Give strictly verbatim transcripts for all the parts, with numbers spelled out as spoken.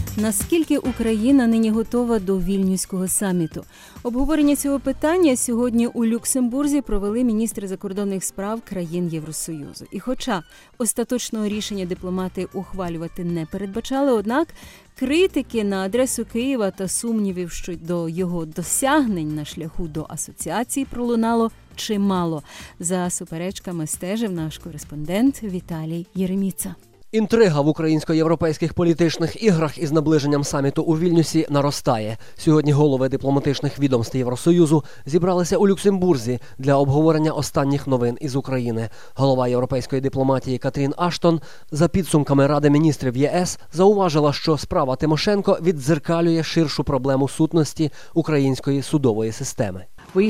Наскільки Україна нині готова до Вільнюського саміту? Обговорення цього питання сьогодні у Люксембурзі провели міністри закордонних справ країн Євросоюзу. І хоча остаточного рішення дипломати ухвалювати не передбачали, однак критики на адресу Києва та сумнівів щодо його досягнень на шляху до асоціації пролунало чимало. За суперечками стежив наш кореспондент Віталій Єреміца. Інтрига в українсько-європейських політичних іграх із наближенням саміту у Вільнюсі наростає. Сьогодні голови дипломатичних відомств Євросоюзу зібралися у Люксембурзі для обговорення останніх новин із України. Голова європейської дипломатії Катрін Аштон за підсумками Ради міністрів ЄС зауважила, що справа Тимошенко віддзеркалює ширшу проблему сутності української судової системи.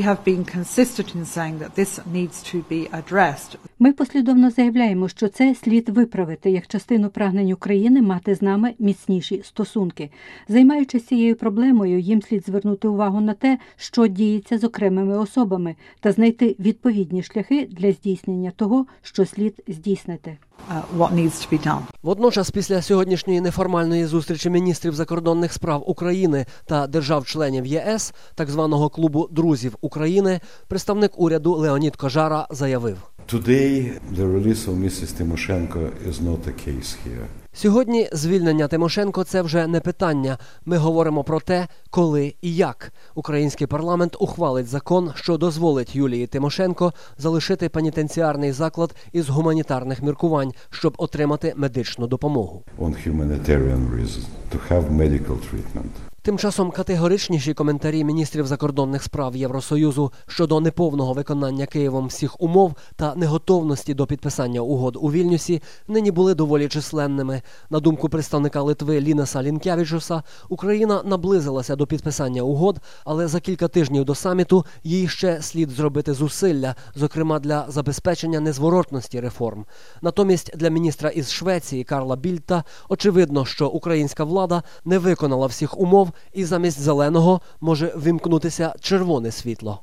Ми послідовно заявляємо, що це слід виправити як частину прагнень України мати з нами міцніші стосунки. Займаючись цією проблемою, їм слід звернути увагу на те, що діється з окремими особами, та знайти відповідні шляхи для здійснення того, що слід здійснити. Водночас, після сьогоднішньої неформальної зустрічі міністрів закордонних справ України та держав-членів ЄС, так званого клубу друзів України, представник уряду Леонід Кожара заявив: Today the release of місіс Тимошенко is not a case here. Сьогодні звільнення Тимошенко – це вже не питання. Ми говоримо про те, коли і як. Український парламент ухвалить закон, що дозволить Юлії Тимошенко залишити пенітенціарний заклад із гуманітарних міркувань, щоб отримати медичну допомогу. On humanitarian reasons, to have medical treatment. Тим часом категоричніші коментарі міністрів закордонних справ Євросоюзу щодо неповного виконання Києвом всіх умов та неготовності до підписання угод у Вільнюсі нині були доволі численними. На думку представника Литви Лінеса Лінкявічуса, Україна наблизилася до підписання угод, але за кілька тижнів до саміту їй ще слід зробити зусилля, зокрема для забезпечення незворотності реформ. Натомість для міністра із Швеції Карла Більта очевидно, що українська влада не виконала всіх умов, і замість зеленого може вимкнутися червоне світло.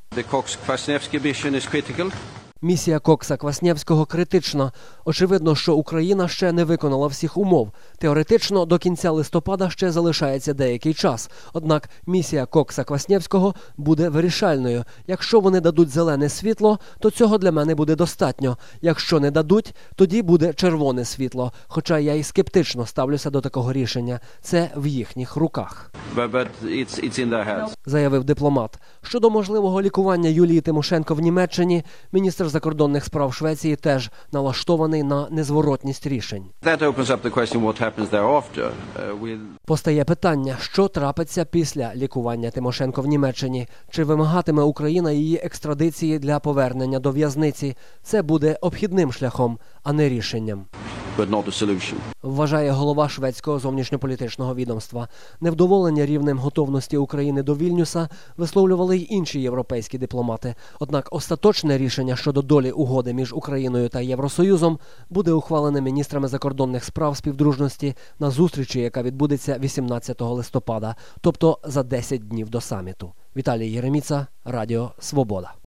Місія Кокса-Кваснєвського критична. Очевидно, що Україна ще не виконала всіх умов. Теоретично, до кінця листопада ще залишається деякий час. Однак місія Кокса-Кваснєвського буде вирішальною. Якщо вони дадуть зелене світло, то цього для мене буде достатньо. Якщо не дадуть, тоді буде червоне світло. Хоча я й скептично ставлюся до такого рішення. Це в їхніх руках. But, but it's, it's in their hands. Заявив дипломат. Щодо можливого лікування Юлії Тимошенко в Німеччині, міністр закордонних справ Швеції теж налаштований на незворотність рішень. That opens up the question what happens thereafter. Uh, with... Постає питання, що трапиться після лікування Тимошенко в Німеччині. Чи вимагатиме Україна її екстрадиції для повернення до в'язниці? Це буде обхідним шляхом, а не рішенням. But not a solution. Вважає голова шведського зовнішньополітичного відомства. Невдоволення рівнем готовності України до Вільнюса висловлювали й інші європейські дипломати. Однак остаточне рішення щодо долі угоди між Україною та Євросоюзом буде ухвалене міністрами закордонних справ співдружності на зустрічі, яка відбудеться вісімнадцятого листопада, тобто за десять днів до саміту. Віталій Єреміца, Радіо Свобода.